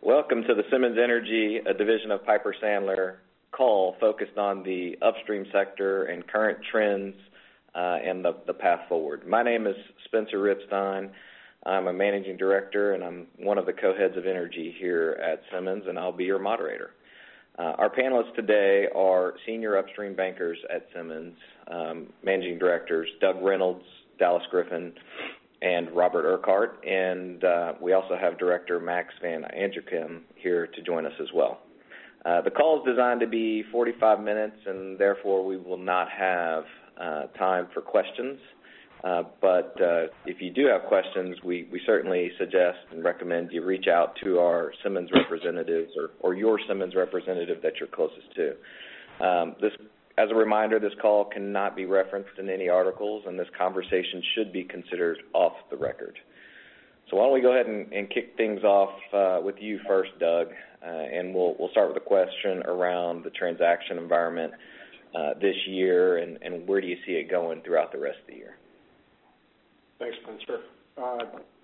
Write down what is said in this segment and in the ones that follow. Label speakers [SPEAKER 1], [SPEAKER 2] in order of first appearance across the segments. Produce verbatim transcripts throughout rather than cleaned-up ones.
[SPEAKER 1] Welcome to the Simmons Energy, a division of Piper Sandler, call focused on the upstream sector and current trends uh, and the, the path forward. My name is Spencer Ripstein. I'm a managing director, and I'm one of the co-heads of energy here at Simmons, and I'll be your moderator. Uh, our panelists today are senior upstream bankers at Simmons, um, managing directors Doug Reynolds, Dallas Griffin, and Robert Urquhart, and uh, we also have Director Max Van Angerkim here to join us as well. Uh, the call is designed to be forty-five minutes, and therefore we will not have uh, time for questions. Uh, but uh, if you do have questions, we, we certainly suggest and recommend you reach out to our Simmons representatives or, or your Simmons representative that you're closest to. Um, this As a reminder, this call cannot be referenced in any articles, and this conversation should be considered off the record. So why don't we go ahead and, and kick things off uh, with you first, Doug, uh, and we'll, we'll start with a question around the transaction environment uh, this year, and, and where do you see it going throughout the rest of the year?
[SPEAKER 2] Thanks, Spencer. Uh,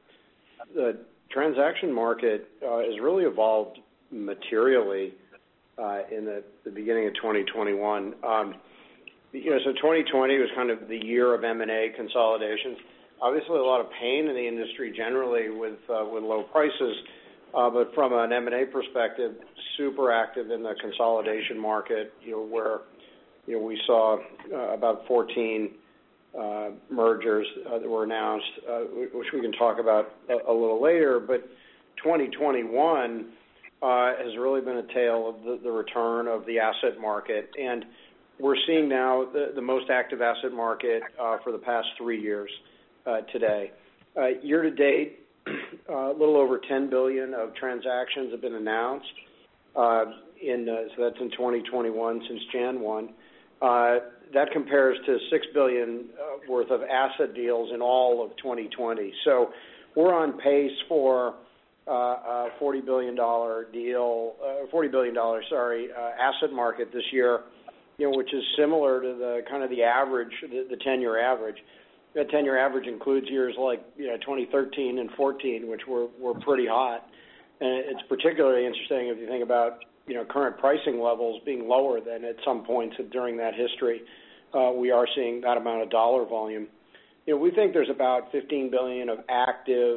[SPEAKER 2] the transaction market uh, has really evolved materially Uh, in the, the beginning of twenty twenty-one. Um, you know, so twenty twenty was kind of the year of M and A consolidations. Obviously, a lot of pain in the industry generally with uh, with low prices, uh, but from an M and A perspective, super active in the consolidation market. You know, where you know we saw uh, about fourteen uh, mergers uh, that were announced, uh, which we can talk about a, a little later. But twenty twenty-one. Uh, has really been a tale of the, the return of the asset market. And we're seeing now the, the most active asset market uh, for the past three years uh, today. Uh, year to date, uh, a little over ten billion dollars of transactions have been announced. Uh, in uh, so that's in twenty twenty-one since January first. Uh, that compares to six billion dollars uh, worth of asset deals in all of twenty twenty. So we're on pace for Uh, a forty billion dollars deal, uh, forty billion dollars, sorry, uh, asset market this year, you know, which is similar to the kind of the average, the, the ten-year average. The ten-year average includes years like, you know, twenty thirteen and fourteen, which were, were pretty hot. And it's particularly interesting if you think about, you know, current pricing levels being lower than at some points during that history. Uh, we are seeing that amount of dollar volume. You know, we think there's about fifteen billion dollars of active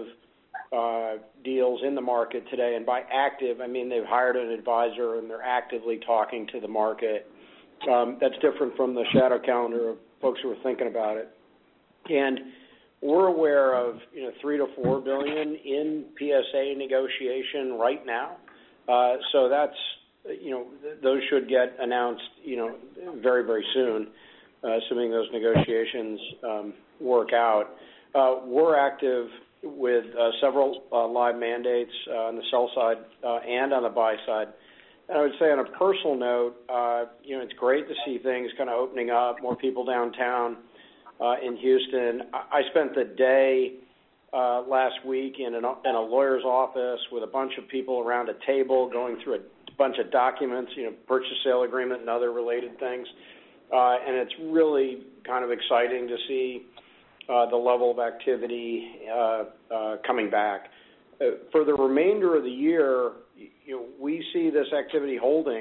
[SPEAKER 2] Uh, deals in the market today, and by active, I mean they've hired an advisor and they're actively talking to the market. Um, that's different from the shadow calendar of folks who are thinking about it. And we're aware of you know three to four billion in P S A negotiation right now. Uh, so that's you know th- those should get announced you know very very soon, uh, assuming those negotiations um, work out. Uh, we're active with uh, several uh, live mandates uh, on the sell side uh, and on the buy side. And I would say on a personal note, uh, you know, it's great to see things kind of opening up, more people downtown uh, in Houston. I, I spent the day uh, last week in, an, in a lawyer's office with a bunch of people around a table going through a bunch of documents, you know, purchase sale agreement and other related things. Uh, and it's really kind of exciting to see Uh, the level of activity uh, uh, coming back. Uh, for the remainder of the year, you know, we see this activity holding,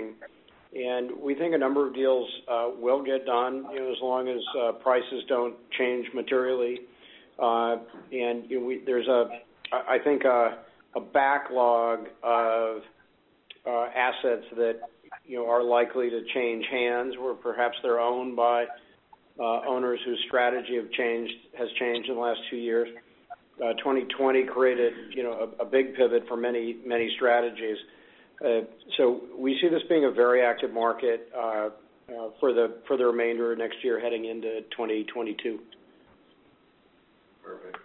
[SPEAKER 2] and we think a number of deals uh, will get done, you know, as long as uh, prices don't change materially. Uh, and you know, we, there's a, I think, a, a backlog of uh, assets that you know are likely to change hands, where perhaps they're owned by Uh, owners whose strategy have changed has changed in the last two years. Uh, twenty twenty created, you know, a, a big pivot for many many strategies. Uh, so we see this being a very active market uh, uh, for the for the remainder of next year, heading into twenty twenty-two.
[SPEAKER 1] Perfect.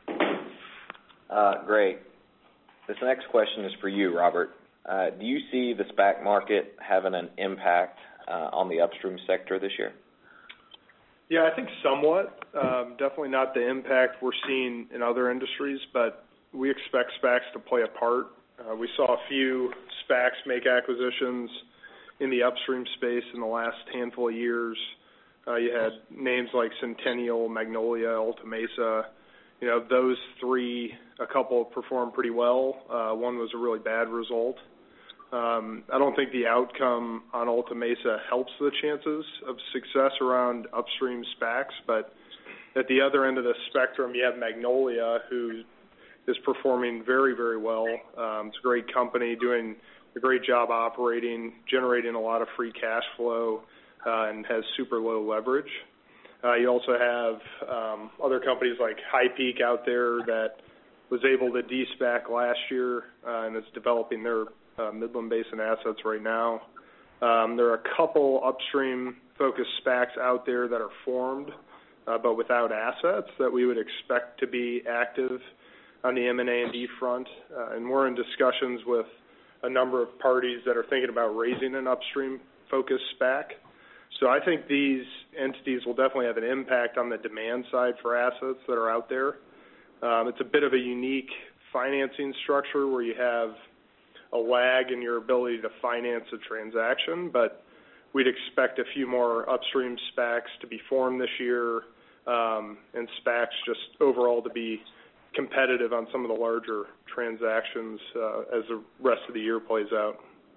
[SPEAKER 1] Uh, great. This next question is for you, Robert. Uh, do you see the SPAC market having an impact uh, on the upstream sector this year?
[SPEAKER 3] Yeah, I think somewhat. Um, definitely not the impact we're seeing in other industries, but we expect SPACs to play a part. Uh, we saw a few SPACs make acquisitions in the upstream space in the last handful of years. Uh, you had names like Centennial, Magnolia, Alta Mesa. You know, those three, a couple performed pretty well. Uh, one was a really bad result. Um, I don't think the outcome on Alta Mesa helps the chances of success around upstream SPACs, but at the other end of the spectrum, you have Magnolia, who is performing very, very well. Um, it's a great company, doing a great job operating, generating a lot of free cash flow, uh, and has super low leverage. Uh, you also have um, other companies like HighPeak out there that was able to de-SPAC last year uh, and is developing their uh, Midland Basin assets right now. Um, there are a couple upstream-focused SPACs out there that are formed, uh, but without assets that we would expect to be active on the M and A and D front. Uh, and we're in discussions with a number of parties that are thinking about raising an upstream-focused SPAC. So I think these entities will definitely have an impact on the demand side for assets that are out there. Um, it's a bit of a unique financing structure where you have a lag in your ability to finance a transaction, but we'd expect a few more upstream SPACs to be formed this year, um, and SPACs just overall to be competitive on some of the larger transactions uh, as the rest of the year plays out.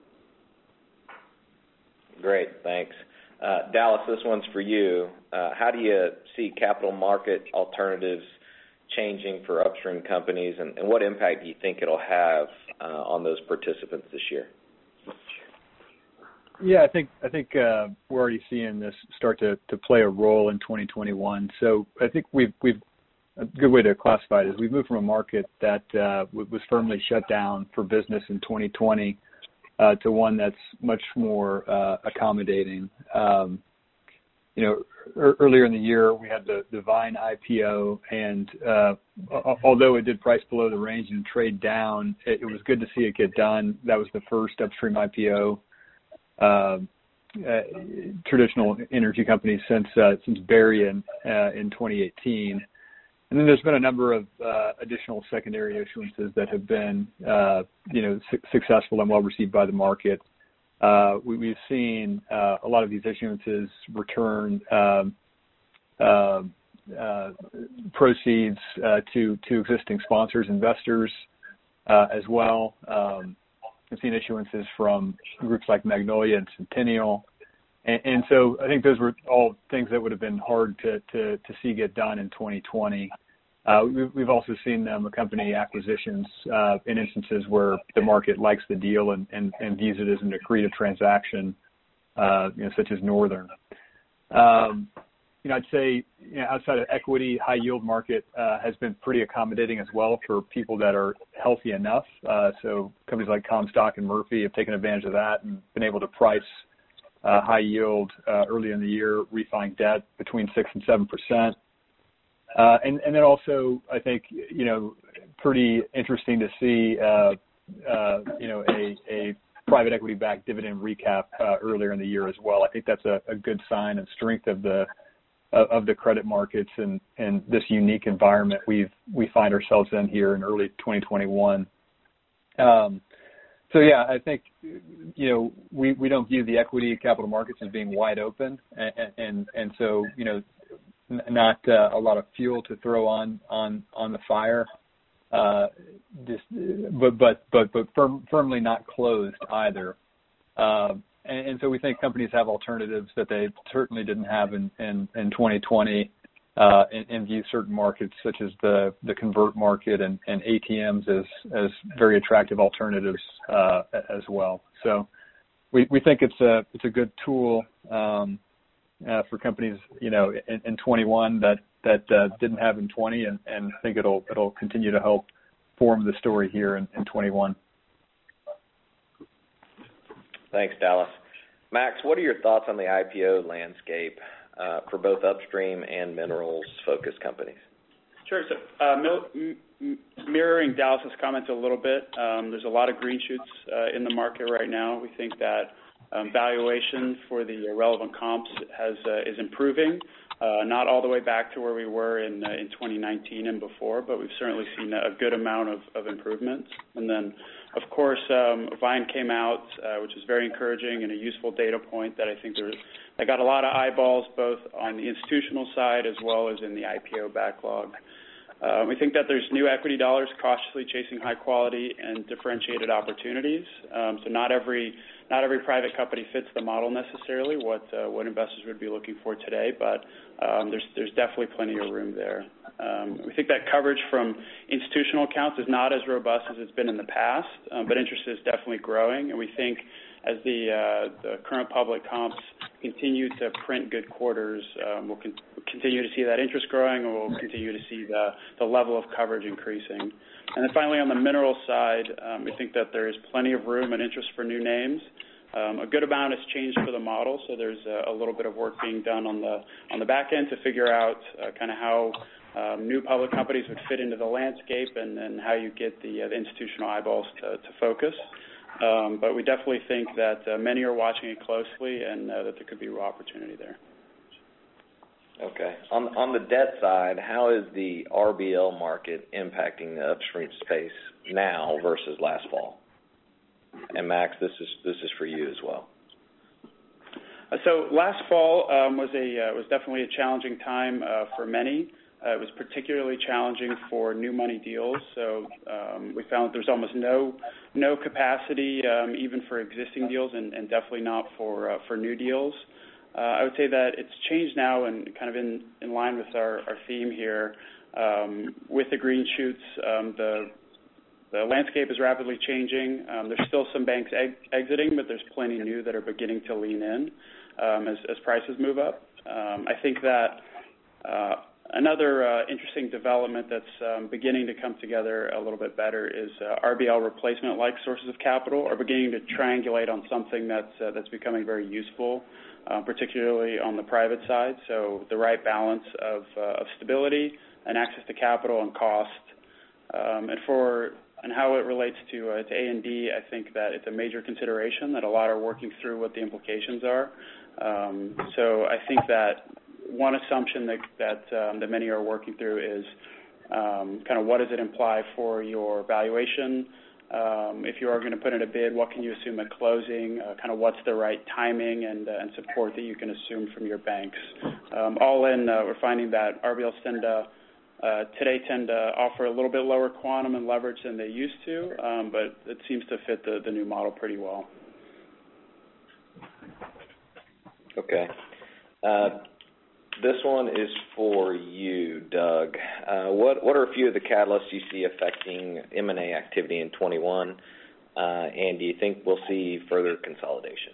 [SPEAKER 1] Great, thanks. Uh, Dallas, this one's for you. Uh, how do you see capital market alternatives changing for upstream companies, and, and what impact do you think it'll have uh, on those participants this year?
[SPEAKER 4] Yeah, I think I think uh, we're already seeing this start to, to play a role in twenty twenty-one. So I think we've we've a good way to classify it is we've moved from a market that uh, was firmly shut down for business in twenty twenty uh, to one that's much more uh, accommodating. Um, you know, er, earlier in the year we had the, the Vine I P O, and uh, although it did price below the range and trade down, it, it was good to see it get done. That was the first upstream I P O. Uh, uh, traditional energy companies since uh, since Berry in uh, in twenty eighteen, and then there's been a number of uh, additional secondary issuances that have been uh, you know su- successful and well received by the market. Uh, we, we've seen uh, a lot of these issuances return um, uh, uh, proceeds uh, to to existing sponsors, investors uh, as well. Um, We've seen issuances from groups like Magnolia and Centennial. And, and so I think those were all things that would have been hard to, to, to see get done in twenty twenty. Uh, we've, we've also seen them accompany acquisitions uh, in instances where the market likes the deal and, and, and views it as an accretive transaction, uh, you know, such as Northern. Um, you know, I'd say you know, outside of equity, high yield market uh, has been pretty accommodating as well for people that are healthy enough. Uh, so companies like Comstock and Murphy have taken advantage of that and been able to price uh, high yield uh, early in the year, refining debt between six and seven percent. Uh, and, and then also, I think you know, pretty interesting to see uh, uh, you know a, a private equity backed dividend recap uh, earlier in the year as well. I think that's a, a good sign of strength of the of the credit markets and, and this unique environment we've, we find ourselves in here in early twenty twenty-one. Um, so yeah, I think, you know, we, we don't view the equity capital markets as being wide open. And, and, and so, you know, not uh, a lot of fuel to throw on, on, on the fire, uh, just, but, but, but, but firm, firmly not closed either. Uh, And, and so we think companies have alternatives that they certainly didn't have in, in, in twenty twenty uh, and, and view certain markets such as the, the convert market and, and A T Ms as, as very attractive alternatives uh, as well. So we, we think it's a it's a good tool um, uh, for companies, you know, in, in twenty-one that that uh, didn't have in twenty, and, and I think it'll it'll continue to help form the story here in, in twenty-one.
[SPEAKER 1] Thanks, Dallas. Max, what are your thoughts on the I P O landscape uh, for both upstream and minerals-focused companies?
[SPEAKER 5] Sure. So, uh, m- m- mirroring Dallas's comments a little bit, um, there's a lot of green shoots uh, in the market right now. We think that um, valuation for the relevant comps has uh, is improving, uh, not all the way back to where we were in uh, in twenty nineteen and before, but we've certainly seen a good amount of, of improvements. And then, of course, um, Vine came out, uh, which is very encouraging and a useful data point that I think there, I got a lot of eyeballs both on the institutional side as well as in the I P O backlog. Uh, we think that there's new equity dollars cautiously chasing high quality and differentiated opportunities. Um, so not every not every private company fits the model necessarily, what uh, what investors would be looking for today, but um, there's there's definitely plenty of room there. Um, we think that coverage from institutional accounts is not as robust as it's been in the past, um, but interest is definitely growing, and we think as the uh, the current public comps continue to print good quarters, um, we'll con- continue to see that interest growing, and we'll continue to see the, the level of coverage increasing. And then finally, on the mineral side, um, we think that there is plenty of room and interest for new names. Um, a good amount has changed for the model, so there's a, a little bit of work being done on the on the back end to figure out uh, kind of how um, new public companies would fit into the landscape, and then how you get the, uh, the institutional eyeballs to, to focus. Um, but we definitely think that uh, many are watching it closely, and uh, that there could be real opportunity there.
[SPEAKER 1] Okay. On on the debt side, how is the R B L market impacting the upstream space now versus last fall? And Max, this is this is for you as well.
[SPEAKER 5] Uh, so last fall um, was a uh, was definitely a challenging time uh, for many. Uh, it was particularly challenging for new money deals. So um, we found there's almost no no capacity um, even for existing deals, and, and definitely not for uh, for new deals. Uh, I would say that it's changed now, and kind of in, in line with our, our theme here. Um, with the green shoots, um, the the landscape is rapidly changing. Um, there's still some banks ex- exiting, but there's plenty new that are beginning to lean in um, as, as prices move up. Um, I think that uh, another uh, interesting development that's um, beginning to come together a little bit better is uh, R B L replacement-like sources of capital are beginning to triangulate on something that's uh, that's becoming very useful, uh, particularly on the private side. So the right balance of, uh, of stability and access to capital and cost. Um, and for and how it relates to uh, to A and D, I think that it's a major consideration that a lot are working through what the implications are. Um, so I think that one assumption that that, um, that many are working through is um, kind of what does it imply for your valuation? Um, if you are going to put in a bid, what can you assume at closing? Uh, kind of what's the right timing and, uh, and support that you can assume from your banks? Um, all in, uh, we're finding that R B Ls tend to Uh, today tend to offer a little bit lower quantum and leverage than they used to, um, but it seems to fit the, the new model pretty well.
[SPEAKER 1] Okay. Uh, this one is for you, Doug. Uh, what, what are a few of the catalysts you see affecting M and A activity in twenty-one, uh, and do you think we'll see further consolidation?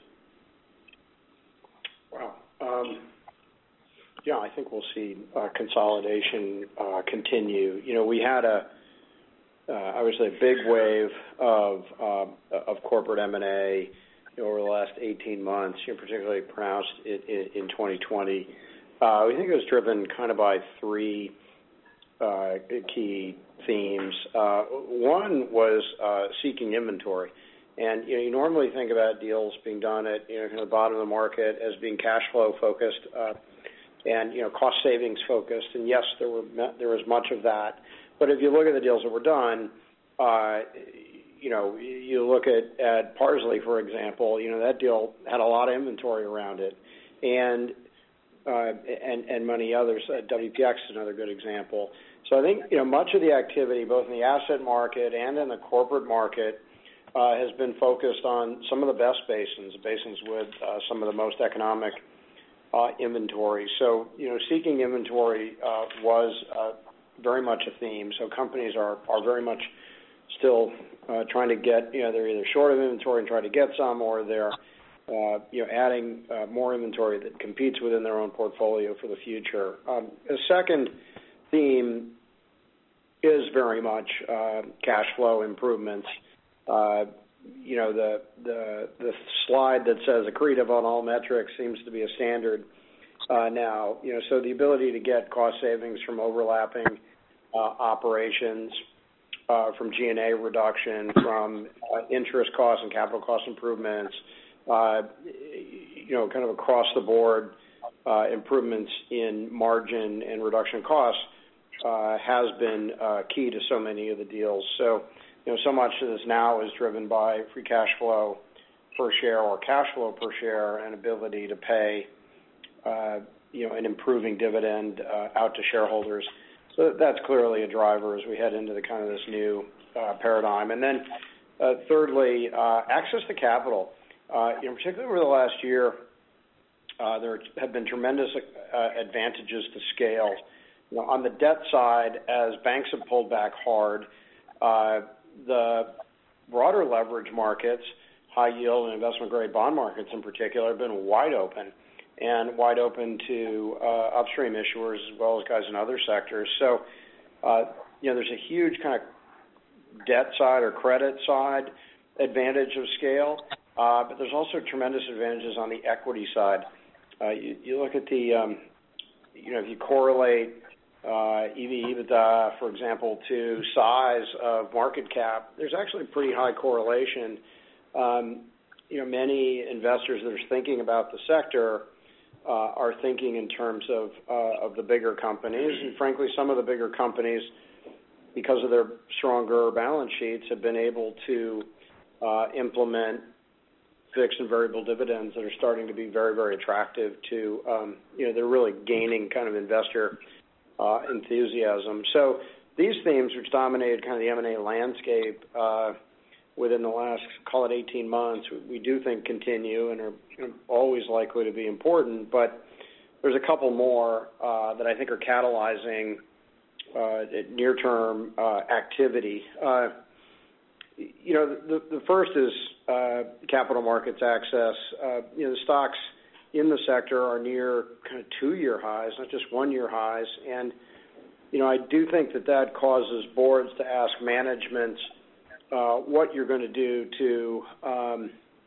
[SPEAKER 2] Wow. Um, Yeah, I think we'll see uh, consolidation uh, continue. You know, we had a, uh, I would say, a big wave of uh, of corporate M and A you know, over the last eighteen months, you know, particularly pronounced in, in, in twenty twenty. Uh, we think it was driven kind of by three uh, key themes. Uh, one was uh, seeking inventory. And, you know, you normally think about deals being done at, you know, kind of the bottom of the market as being cash flow focused, uh, and, you know, cost savings focused. And yes, there were there was much of that. But if you look at the deals that were done, uh, you know, you look at, at Parsley, for example, you know, that deal had a lot of inventory around it. And uh, and, and many others. Uh, W P X is another good example. So I think, you know, much of the activity, both in the asset market and in the corporate market, uh, has been focused on some of the best basins, basins with uh, some of the most economic Uh, inventory. So, you know, seeking inventory uh, was uh, very much a theme. So companies are, are very much still uh, trying to get, you know, they're either short of inventory and trying to get some, or they're, uh, you know, adding uh, more inventory that competes within their own portfolio for the future. Um, a second theme is very much uh, cash flow improvements. Uh, You know, the, the the slide that says accretive on all metrics seems to be a standard uh, now. You know, so the ability to get cost savings from overlapping uh, operations, uh, from G and A reduction, from uh, interest costs and capital cost improvements, uh, you know, kind of across the board uh, improvements in margin and reduction in costs uh, has been uh, key to so many of the deals. So, you know, so much of this now is driven by free cash flow per share or cash flow per share and ability to pay, uh, you know, an improving dividend uh, out to shareholders. So that's clearly a driver as we head into the kind of this new uh, paradigm. And then uh, thirdly, uh, access to capital. Uh, in particular over the last year, uh, there have been tremendous uh, advantages to scale. You know, on the debt side, as banks have pulled back hard, uh, the broader leverage markets, high yield and investment grade bond markets in particular, have been wide open. and wide open to uh, upstream issuers as well as guys in other sectors. So, uh, you know, there's a huge kind of debt side or credit side advantage of scale, uh, but there's also tremendous advantages on the equity side. Uh, you, you look at the, um, you know, if you correlate uh, E V, EBITDA, for example, to size of market cap, there's actually a pretty high correlation. Um, you know, many investors that are thinking about the sector Uh, are thinking in terms of uh, of the bigger companies, and frankly, some of the bigger companies, because of their stronger balance sheets, have been able to uh, implement fixed and variable dividends that are starting to be very, very attractive to, um, you know, they're really gaining kind of investor uh, enthusiasm. So these themes, which dominated kind of the M and A landscape uh, within the last, call it eighteen months, we do think continue and are always likely to be important, but there's a couple more uh, that I think are catalyzing uh, near-term uh, activity. Uh, you know, the, the first is uh, capital markets access. Uh, you know, the stocks in the sector are near kind of two-year highs, not just one-year highs, and, you know, I do think that that causes boards to ask managements Uh, what you're going to do to, um,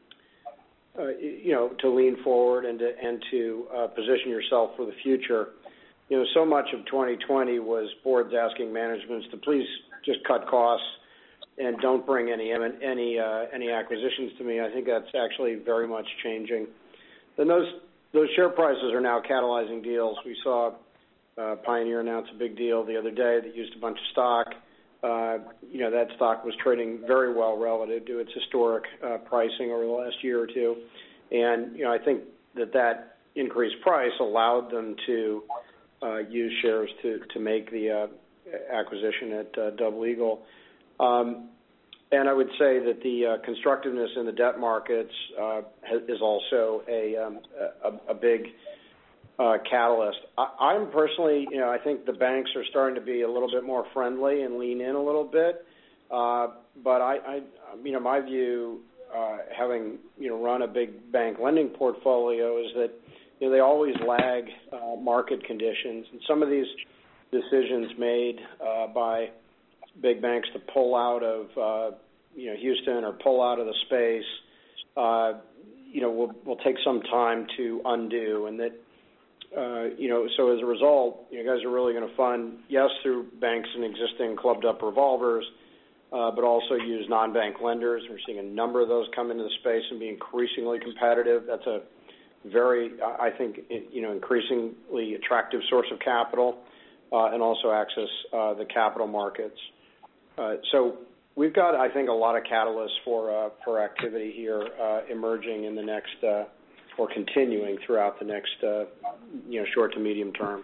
[SPEAKER 2] uh, you know, to lean forward and to, and to uh, position yourself for the future. You know, so much of twenty twenty was boards asking managements to please just cut costs and don't bring any any uh, any acquisitions to me. I think that's actually very much changing. Then those those share prices are now catalyzing deals. We saw uh, Pioneer announce a big deal the other day that used a bunch of stock. Uh, you know, that stock was trading very well relative to its historic uh, pricing over the last year or two. And, you know, I think that that increased price allowed them to uh, use shares to, to make the uh, acquisition at uh, Double Eagle. Um, and I would say that the uh, constructiveness in the debt markets uh, is also a, um, a, a big Uh, catalyst. I, I'm personally, you know, I think the banks are starting to be a little bit more friendly and lean in a little bit. Uh, but I, I, you know, my view, uh, having you know run a big bank lending portfolio, is that you know they always lag uh, market conditions, and some of these decisions made uh, by big banks to pull out of uh, you know Houston or pull out of the space, uh, you know, will will take some time to undo, and that. Uh, you know, so as a result, you know, guys are really going to fund, yes, through banks and existing clubbed-up revolvers, uh, but also use non-bank lenders. We're seeing a number of those come into the space and be increasingly competitive. That's a very, I think, you know, increasingly attractive source of capital, uh, and also access uh, the capital markets. Uh, so we've got, I think, a lot of catalysts for uh, for activity here uh, emerging in the next. Uh, or continuing throughout the next, uh, you know, short to medium term.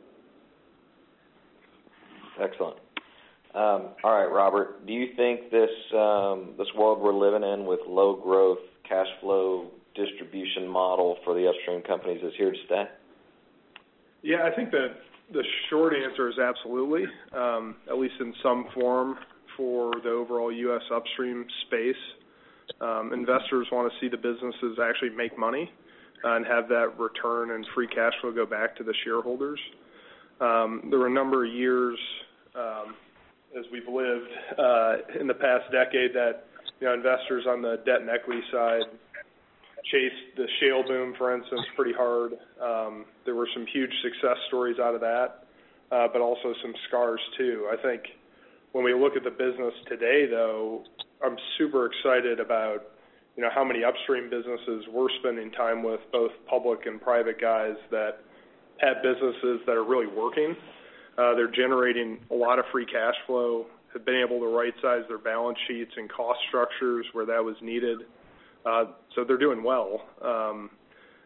[SPEAKER 1] Excellent. Um, all right, Robert, do you think this um, this world we're living in with low growth cash flow distribution model for the upstream companies is here to stay?
[SPEAKER 3] Yeah, I think that the short answer is absolutely, um, at least in some form for the overall U S upstream space. Um, investors want to see the businesses actually make money uh, and have that return and free cash flow go back to the shareholders. Um, there were a number of years um, as we've lived uh, in the past decade that you know investors on the debt and equity side chased the shale boom, for instance, pretty hard. Um, there were some huge success stories out of that, uh, but also some scars too. I think when we look at the business today, though, I'm super excited about, you know, how many upstream businesses we're spending time with, both public and private guys that have businesses that are really working. Uh, they're generating a lot of free cash flow, have been able to right-size their balance sheets and cost structures where that was needed. Uh, so they're doing well. Um,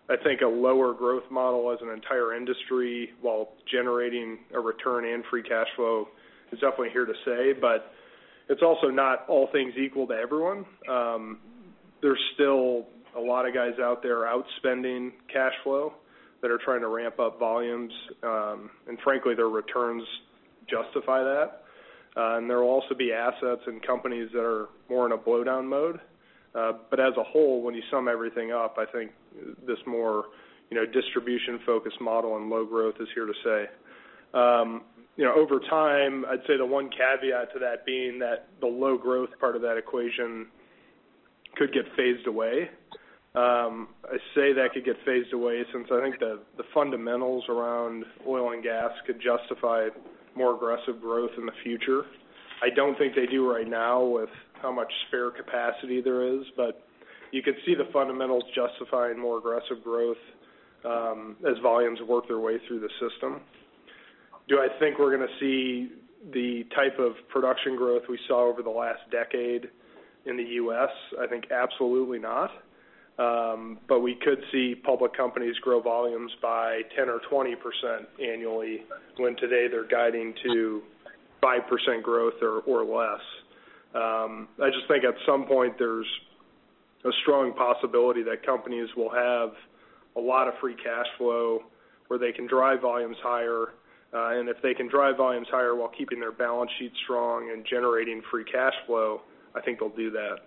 [SPEAKER 3] I think a lower growth model as an entire industry while generating a return and free cash flow is definitely here to stay, but it's also not all things equal to everyone. Um, there's still a lot of guys out there outspending cash flow that are trying to ramp up volumes, um, and frankly, their returns justify that. Uh, and there will also be assets and companies that are more in a blowdown mode. Uh, but as a whole, when you sum everything up, I think this more, you know, distribution-focused model and low growth is here to stay. Um, you know, over time, I'd say the one caveat to that being that the low growth part of that equation could get phased away. Um, I say that could get phased away since I think the, the fundamentals around oil and gas could justify more aggressive growth in the future. I don't think they do right now with how much spare capacity there is, but you could see the fundamentals justifying more aggressive growth um, as volumes work their way through the system. Do I think we're going to see the type of production growth we saw over the last decade in the U S? I think absolutely not. Um, but we could see public companies grow volumes by ten or twenty percent annually when today they're guiding to five percent growth or, or less. Um, I just think at some point there's a strong possibility that companies will have a lot of free cash flow where they can drive volumes higher. Uh, and if they can drive volumes higher while keeping their balance sheet strong and generating free cash flow, I think they'll do that.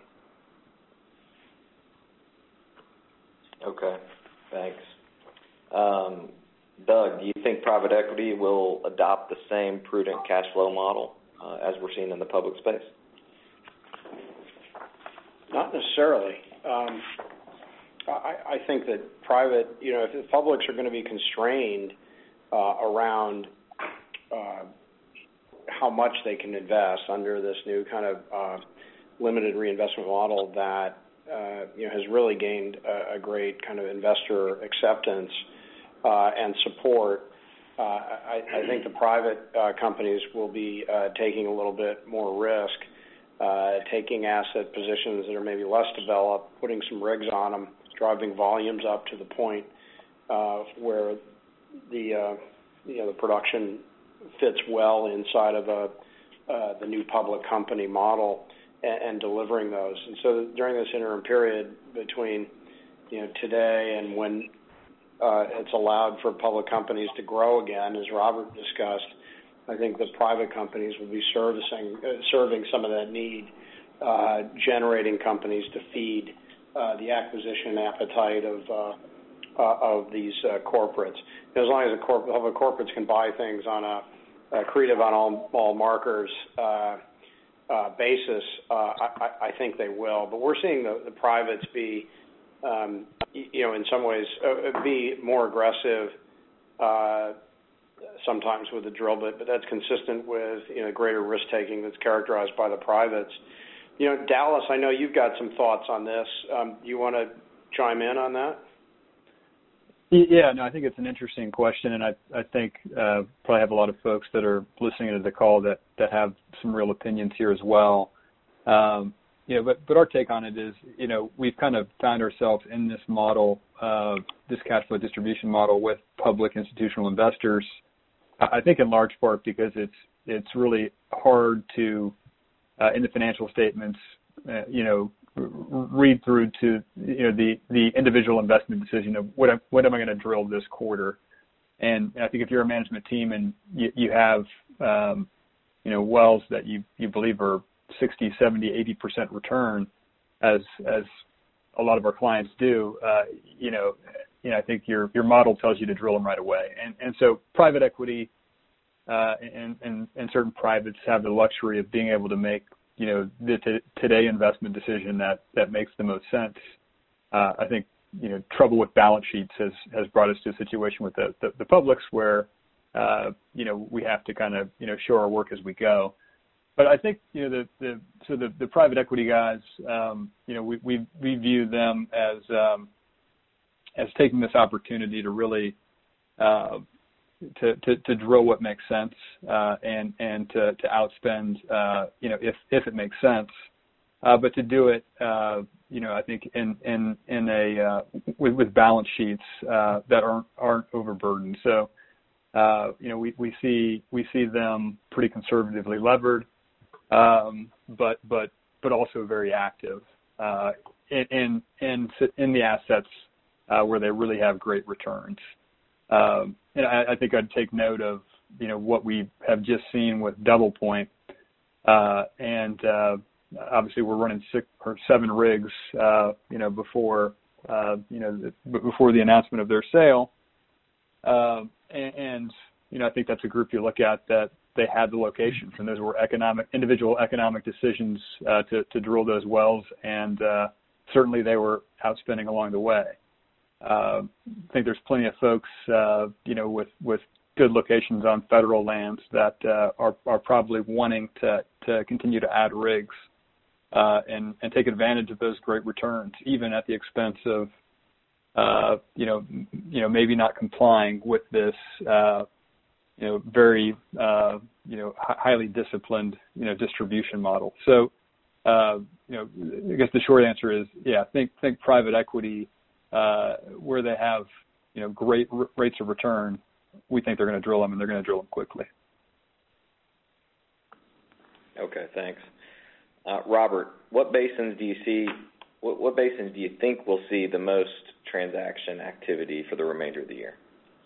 [SPEAKER 1] Okay, thanks. Um, Doug, do you think private equity will adopt the same prudent cash flow model uh, as we're seeing in the public space?
[SPEAKER 2] Not necessarily. Um, I, I think that private, you know, if the publics are going to be constrained uh, around uh, how much they can invest under this new kind of uh, limited reinvestment model that Uh, you know, has really gained a, a great kind of investor acceptance uh, and support. Uh, I, I think the private uh, companies will be uh, taking a little bit more risk, uh, taking asset positions that are maybe less developed, putting some rigs on them, driving volumes up to the point uh, where the uh, you know the production fits well inside of a uh, the new public company model. And delivering those. And so during this interim period between, you know, today and when uh, it's allowed for public companies to grow again, as Robert discussed, I think the private companies will be servicing, uh, serving some of that need, uh, generating companies to feed uh, the acquisition appetite of uh, uh, of these uh, corporates. As long as the corp- public corporates can buy things on a accretive on all, all markers, uh, Uh, basis, uh, I, I think they will. But we're seeing the, the privates be, um, you know, in some ways uh, be more aggressive uh, sometimes with the drill bit, but that's consistent with, you know, greater risk-taking that's characterized by the privates. You know, Dallas, I know you've got some thoughts on this. Um, do you want to chime in on that?
[SPEAKER 4] Yeah, no, I think it's an interesting question, and I, I think uh, probably have a lot of folks that are listening to the call that, that have some real opinions here as well. Um, you know, but, but our take on it is, you know, we've kind of found ourselves in this model, uh, this cash flow distribution model with public institutional investors, I think in large part because it's it's really hard to, uh, in the financial statements, uh, you know, read through to, you know, the, the individual investment decision of what, am, what am I going to drill this quarter? And I think if you're a management team and you, you have, um, you know, wells that you, you believe are sixty, seventy, eighty percent return, as as a lot of our clients do, uh, you know, you know, I think your your model tells you to drill them right away. And and so private equity uh, and, and, and certain privates have the luxury of being able to make, you know, the t- today investment decision that, that makes the most sense. Uh, I think, you know, trouble with balance sheets has, has brought us to a situation with the, the, the publics where, uh, you know, we have to kind of, you know, show our work as we go. But I think, you know, the, the so the, the private equity guys, um, you know, we, we, we view them as, um, as taking this opportunity to really, uh, To, to, to drill what makes sense uh, and and to, to outspend, uh, you know, if if it makes sense. uh, but to do it, uh, you know, I think in in in a uh, with, with balance sheets uh, that aren't aren't overburdened. So, uh, you know, we, we see we see them pretty conservatively levered, um, but but but also very active uh, in in in in the assets uh, where they really have great returns. Um, and I, I think I'd take note of, you know, what we have just seen with DoublePoint, uh, and uh, obviously we're running six or seven rigs, uh, you know, before, uh, you know, the, before the announcement of their sale, uh, and, and you know, I think that's a group you look at that they had the locations, and those were economic, individual economic decisions uh, to to drill those wells, and uh, certainly they were outspending along the way. Uh, I think there's plenty of folks, uh, you know, with, with good locations on federal lands that uh, are, are probably wanting to, to continue to add rigs uh, and, and take advantage of those great returns, even at the expense of, uh, you know, you know, maybe not complying with this, uh, you know, very, uh, you know, h- highly disciplined, you know, distribution model. So, uh, you know, I guess the short answer is, yeah, think think private equity. Uh, where they have, you know, great r- rates of return, we think they're going to drill them, and they're going to drill them quickly.
[SPEAKER 1] Okay, thanks. Uh, Robert, what basins do you see, what, what basins do you think will see the most transaction activity for the remainder of the year?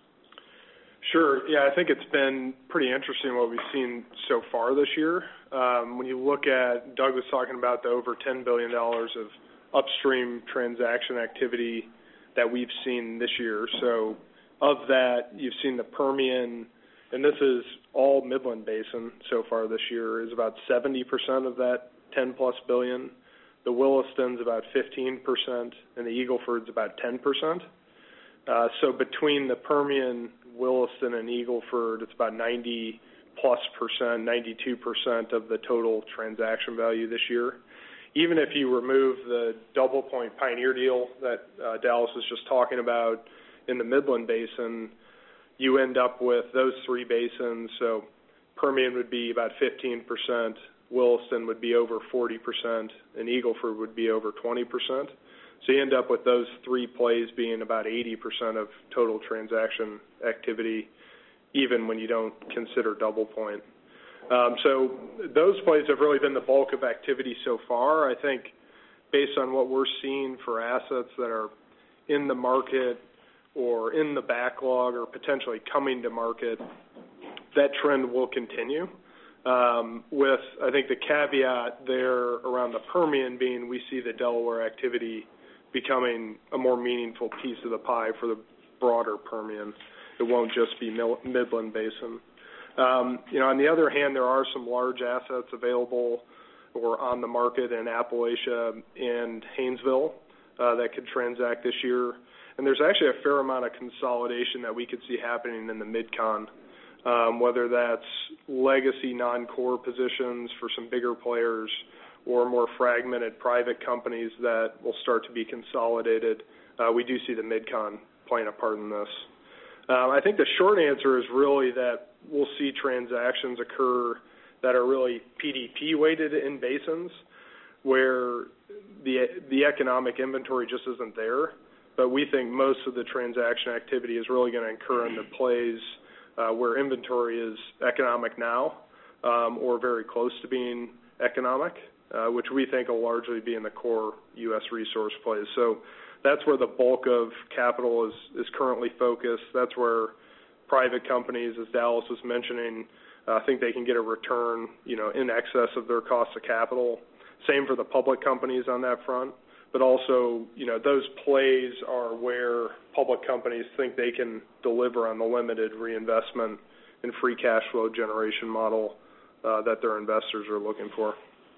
[SPEAKER 3] Sure. Yeah, I think it's been pretty interesting what we've seen so far this year. Um, when you look at, Doug was talking about the over ten billion dollars of upstream transaction activity that we've seen this year. So of that, you've seen the Permian, and this is all Midland Basin so far this year, is about seventy percent of that ten plus billion. The Williston's about fifteen percent, and the Eagle Ford's about ten percent. Uh, so between the Permian, Williston, and Eagle Ford, it's about ninety plus percent, ninety-two percent of the total transaction value this year. Even if you remove the DoublePoint Pioneer deal that uh, Dallas was just talking about in the Midland Basin, you end up with those three basins. So Permian would be about fifteen percent, Williston would be over forty percent, and Eagle Ford would be over twenty percent. So you end up with those three plays being about eighty percent of total transaction activity, even when you don't consider DoublePoint. Um, so those plays have really been the bulk of activity so far. I think based on what we're seeing for assets that are in the market or in the backlog or potentially coming to market, that trend will continue. Um, with, I think, the caveat there around the Permian being we see the Delaware activity becoming a more meaningful piece of the pie for the broader Permian. It won't just be Midland Basin. Um, you know, on the other hand, there are some large assets available or on the market in Appalachia and Haynesville uh, that could transact this year. And there's actually a fair amount of consolidation that we could see happening in the Mid-Con, um, whether that's legacy non-core positions for some bigger players or more fragmented private companies that will start to be consolidated. Uh, we do see the Mid-Con playing a part in this. Uh, I think the short answer is really that we'll see transactions occur that are really P D P weighted in basins where the the economic inventory just isn't there. But we think most of the transaction activity is really going to occur in the plays uh, where inventory is economic now um, or very close to being economic, uh, which we think will largely be in the core U S resource plays. So that's where the bulk of capital is, is currently focused. That's where private companies, as Dallas was mentioning, uh, think they can get a return, you know, in excess of their cost of capital. Same for the public companies on that front. But also, you know, those plays are where public companies think they can deliver on the limited reinvestment and free cash flow generation model uh, that their investors are looking for.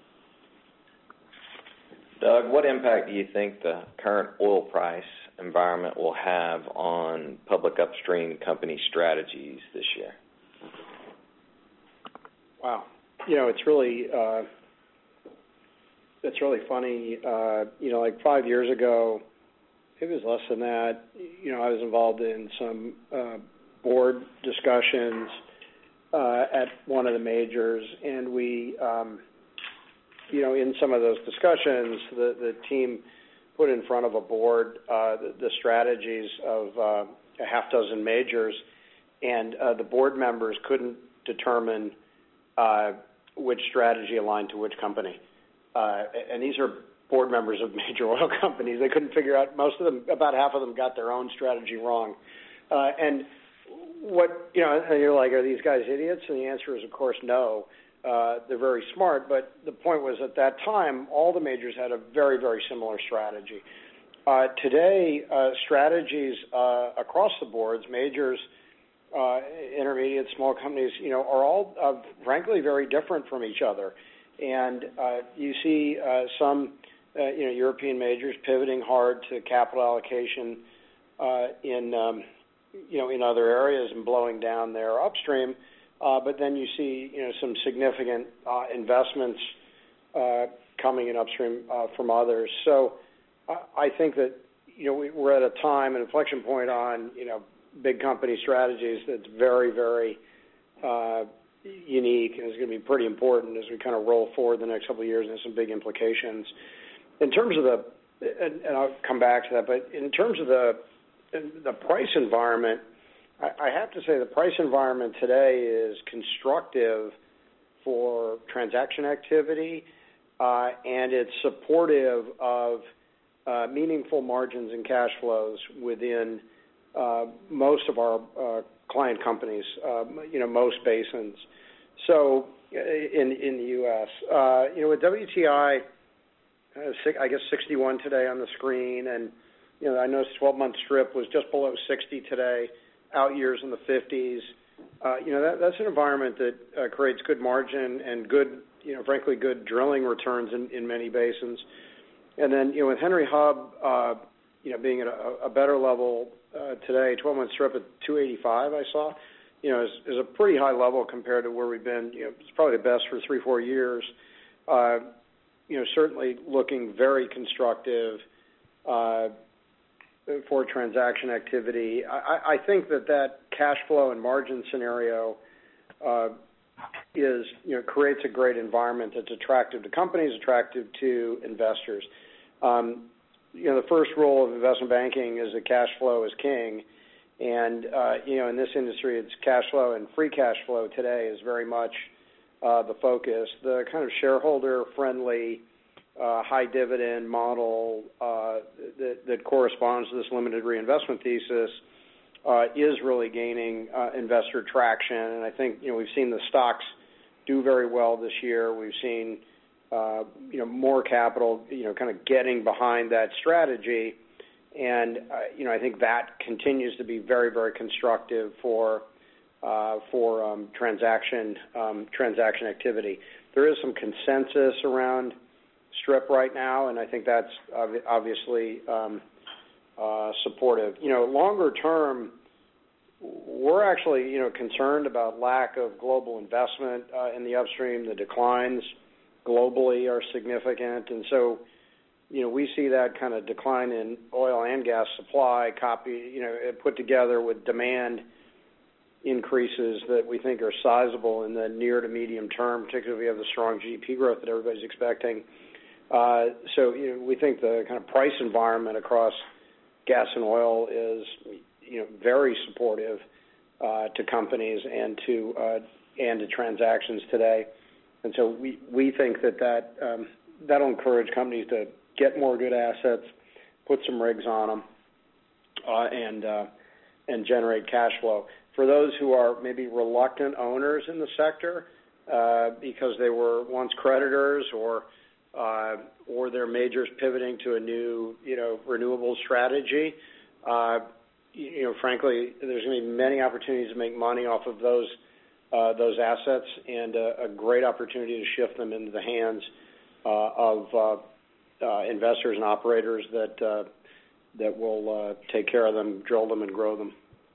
[SPEAKER 1] Doug, what impact do you think the current oil price environment will have on public upstream company strategies this year?
[SPEAKER 2] Wow. You know, it's really uh, it's really funny. Uh, you know, like five years ago, it was less than that. You know, I was involved in some uh, board discussions uh, at one of the majors, and we um, you know, in some of those discussions, the, the team put in front of a board uh, the, the strategies of uh, a half dozen majors, and uh, the board members couldn't determine uh, which strategy aligned to which company. Uh, and these are board members of major oil companies. They couldn't figure out, most of them, about half of them got their own strategy wrong. Uh, and what, you know, and you're like, are these guys idiots? And the answer is, of course, no. Uh, they're very smart, but the point was at that time, all the majors had a very, very similar strategy. Uh, today, uh, strategies uh, across the boards, majors, uh, intermediate, small companies, you know, are all, uh, frankly, very different from each other. And uh, you see uh, some, uh, you know, European majors pivoting hard to capital allocation uh, in, um, you know, in other areas and blowing down their upstream. Uh, but then you see, you know, some significant uh, investments uh, coming in upstream uh, from others. So uh, I think that, you know, we, we're at a time, an inflection point on, you know, big company strategies that's very, very uh, unique and is going to be pretty important as we kind of roll forward the next couple of years and some big implications. In terms of the, and, and I'll come back to that, but in terms of the the price environment, I have to say the price environment today is constructive for transaction activity, uh, and it's supportive of uh, meaningful margins and cash flows within uh, most of our uh, client companies, uh, you know, most basins. So in in the U S, uh, you know, with W T I, uh, I guess sixty-one today on the screen, and you know, I noticed twelve-month strip was just below sixty today. Out years in the fifties, uh, you know, that, that's an environment that uh, creates good margin and good, you know, frankly, good drilling returns in, in many basins. And then, you know, with Henry Hub, uh, you know, being at a, a better level uh, today, twelve-month strip at two eighty-five, I saw, you know, is, is a pretty high level compared to where we've been. You know, it's probably the best for three, four years. Uh, you know, certainly looking very constructive. Uh, for transaction activity. I, I think that that cash flow and margin scenario uh, is, you know, creates a great environment that's attractive to companies, attractive to investors. Um, you know, the first rule of investment banking is that cash flow is king. And, uh, you know, in this industry, it's cash flow, and free cash flow today is very much uh, the focus. The kind of shareholder-friendly Uh, high dividend model uh, that, that corresponds to this limited reinvestment thesis uh, is really gaining uh, investor traction. And I think, you know, we've seen the stocks do very well this year. We've seen, uh, you know, more capital, you know, kind of getting behind that strategy. And, uh, you know, I think that continues to be very, very constructive for uh, for um, transaction um, transaction activity. There is some consensus around strip right now, and I think that's obviously um, uh, supportive. You know, longer term, we're actually, you know, concerned about lack of global investment uh, in the upstream. The declines globally are significant, and so, you know, we see that kind of decline in oil and gas supply copy, you know, put together with demand increases that we think are sizable in the near to medium term, particularly if we have the strong G D P growth that everybody's expecting. Uh, so, you know, we think the kind of price environment across gas and oil is, you know, very supportive uh, to companies and to uh, and to transactions today. And so we, we think that that um, that'll encourage companies to get more good assets, put some rigs on them, uh, and uh, and generate cash flow. For those who are maybe reluctant owners in the sector uh, because they were once creditors or Uh, or their majors pivoting to a new, you know, renewable strategy. Uh, you know, frankly, there's going to be many opportunities to make money off of those uh, those assets, and a, a great opportunity to shift them into the hands uh, of uh, uh, investors and operators that uh, that will uh, take care of them, drill them, and grow them.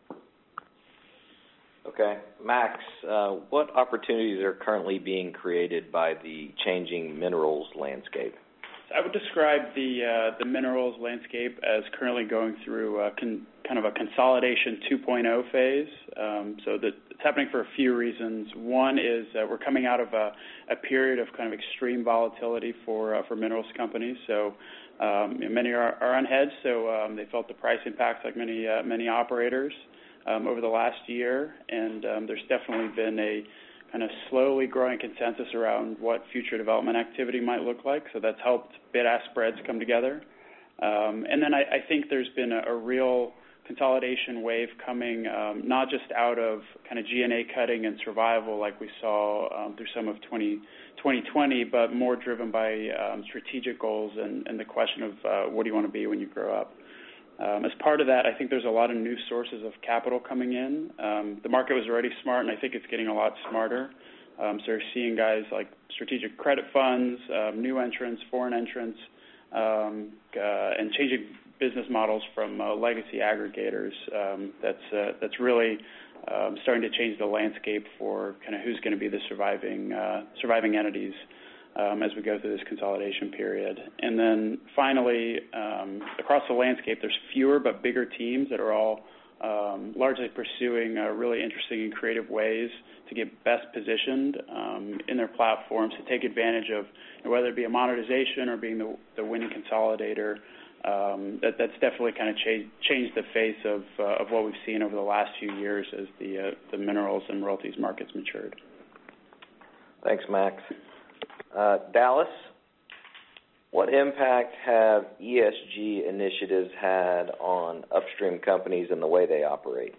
[SPEAKER 1] Okay. Max, uh, what opportunities are currently being created by the changing minerals landscape?
[SPEAKER 5] I would describe the uh, the minerals landscape as currently going through uh, con- kind of a consolidation two point oh phase. Um, so that it's happening for a few reasons. One is that we're coming out of a, a period of kind of extreme volatility for uh, for minerals companies. So um, many are, are unhedged, so um, they felt the price impacts like many uh, many operators um, over the last year. And um, there's definitely been a kind of slowly growing consensus around what future development activity might look like. So that's helped bid-ask spreads come together. Um, and then I, I think there's been a, a real consolidation wave coming, um, not just out of kind of G and A cutting and survival like we saw um, through some of twenty twenty, but more driven by um, strategic goals and, and the question of uh, what do you want to be when you grow up. Um, as part of that, I think there's a lot of new sources of capital coming in. Um, the market was already smart, and I think it's getting a lot smarter. Um, so you're seeing guys like strategic credit funds, uh, new entrants, foreign entrants, um, uh, and changing business models from uh, legacy aggregators. Um, that's uh, that's really um, starting to change the landscape for kind of who's going to be the surviving uh, surviving entities um, as we go through this consolidation period. And then finally, um, across the landscape, there's fewer but bigger teams that are all um, largely pursuing uh, really interesting and creative ways to get best positioned um, in their platforms to take advantage of, you know, whether it be a monetization or being the, the winning consolidator. Um, that, that's definitely kind of cha- changed the face of, uh, of what we've seen over the last few years as the, uh, the minerals and royalties markets matured.
[SPEAKER 1] Thanks, Max. Uh, Dallas, what impact have E S G initiatives had on upstream companies and the way they operate?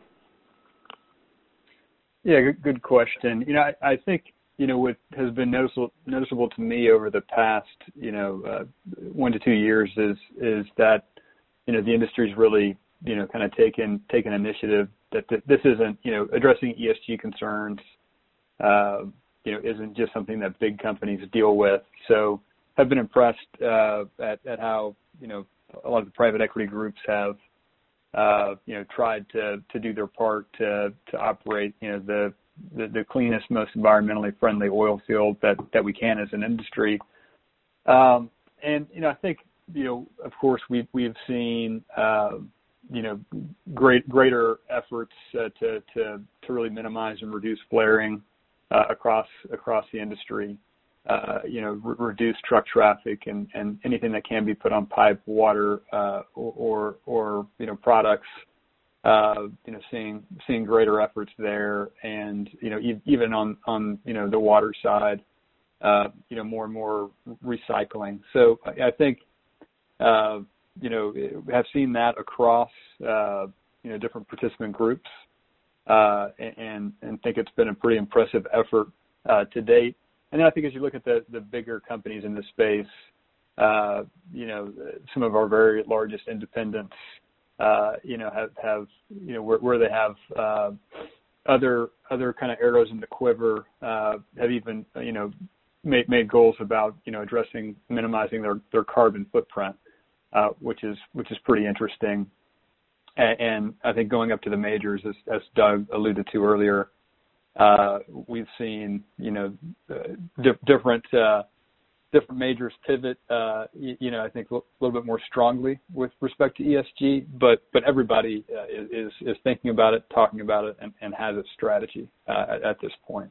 [SPEAKER 4] Yeah, good, good question. You know, I, I think, you know, what has been noticeable, noticeable to me over the past, you know, uh, one to two years is is that, you know, the industry's really, you know, kind of taken taken initiative that th- this isn't, you know, addressing E S G concerns, uh, you know, isn't just something that big companies deal with. So I've been impressed uh, at, at how, you know, a lot of the private equity groups have, uh, you know, tried to, to do their part to, to operate, you know, the, the, the cleanest, most environmentally friendly oil field that, that we can as an industry. Um, and, you know, I think, you know, of course, we've, we've seen, uh, you know, great, greater efforts uh, to, to, to really minimize and reduce flaring uh, across, across the industry. Uh, you know, re- reduce truck traffic and, and anything that can be put on pipe, water, uh, or, or, or, you know, products, uh, you know, seeing, seeing greater efforts there. And, you know, e- even on, on, you know, the water side, uh, you know, more and more recycling. So I, I think, uh, you know, have seen that across, uh, you know, different participant groups, uh, and, and think it's been a pretty impressive effort, uh, to date. And then I think as you look at the, the bigger companies in the space, uh, you know, some of our very largest independents, uh, you know, have, have you know, where, where they have uh, other other kind of arrows in the quiver, uh, have even, you know, made, made goals about, you know, addressing, minimizing their, their carbon footprint, uh, which is which is pretty interesting. And, and I think going up to the majors, as, as Doug alluded to earlier, Uh, we've seen, you know, uh, di- different uh, different majors pivot, uh, you, you know, I think a l- little bit more strongly with respect to E S G, but but everybody uh, is is thinking about it, talking about it, and, and has a strategy uh, at, at this point.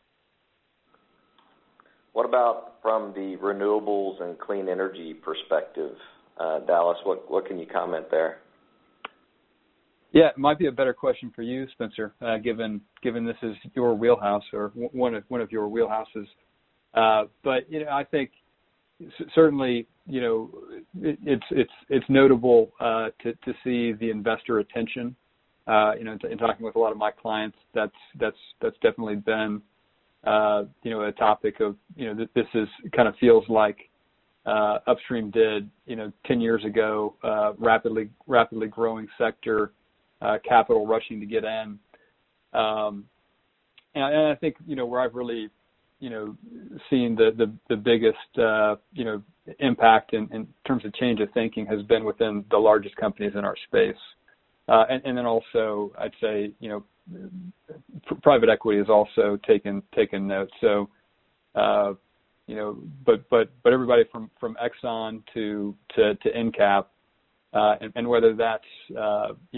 [SPEAKER 1] What about from the renewables and clean energy perspective, uh, Dallas? What what can you comment there?
[SPEAKER 4] Yeah, it might be a better question for you, Spencer, uh, given given this is your wheelhouse or w- one of one of your wheelhouses. Uh, but you know, I think c- certainly, you know, it, it's it's it's notable uh, to to see the investor attention. Uh, you know, in, in talking with a lot of my clients, that's that's that's definitely been uh, you know a topic of you know th- this is kind of feels like uh, upstream did you know ten years ago, uh, rapidly rapidly growing sector. Uh, capital rushing to get in. Um, and, and I think, you know, where I've really, you know, seen the, the, the biggest, uh, you know, impact in, in terms of change of thinking has been within the largest companies in our space. Uh, and, and then also, I'd say, you know, p- private equity has also taken, taken note. So, uh, you know, but, but, but everybody from, from Exxon to, to, to EnCap, Uh, and, and whether that's, uh, you know,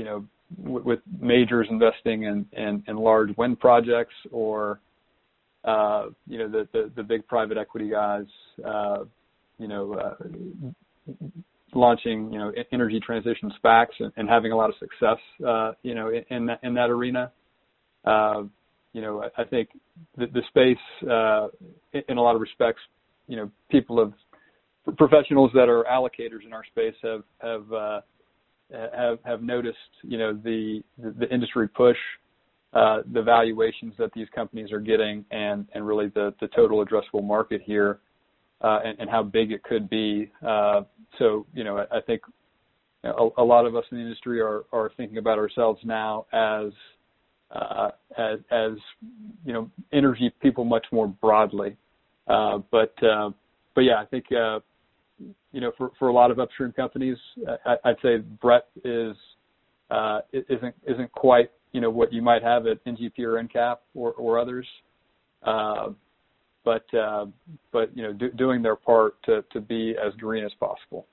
[SPEAKER 4] with, with majors investing in, in, in large wind projects, or uh, you know the, the the big private equity guys, uh, you know, uh, launching you know energy transition SPACs and, and having a lot of success, uh, you know, in, in that in that arena. Uh, you know, I, I think the, the space, uh, in, in a lot of respects, you know, people have professionals that are allocators in our space have have uh, have, have noticed, you know, the the, the industry push, uh, the valuations that these companies are getting, and, and really the, the total addressable market here, uh, and, and how big it could be. Uh, so, you know, I, I think a, a lot of us in the industry are, are thinking about ourselves now as uh, as as you know energy people much more broadly, uh, but uh, but yeah, I think. Uh, You know, for, for a lot of upstream companies, I, I'd say breadth is uh, isn't isn't quite you know what you might have at N G P or EnCap or, or others, uh, but uh, but you know do, doing their part to, to be as green as possible.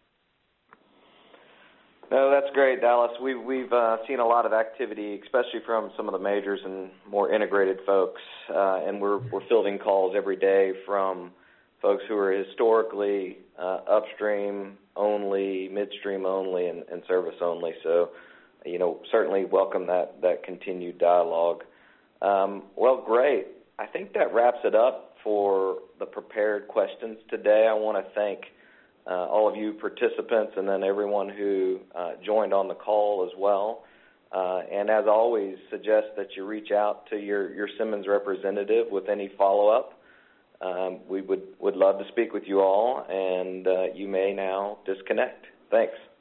[SPEAKER 1] No, that's great, Dallas. We've we've uh, seen a lot of activity, especially from some of the majors and more integrated folks, uh, and we're we're fielding calls every day from folks who are historically uh, upstream only, midstream only, and, and service only. So, you know, certainly welcome that, that continued dialogue. Um, well, great. I think that wraps it up for the prepared questions today. I want to thank uh, all of you participants and then everyone who uh, joined on the call as well. Uh, and as always, suggest that you reach out to your, your Simmons representative with any follow-up. Um, we would, would love to speak with you all, and uh, you may now disconnect. Thanks.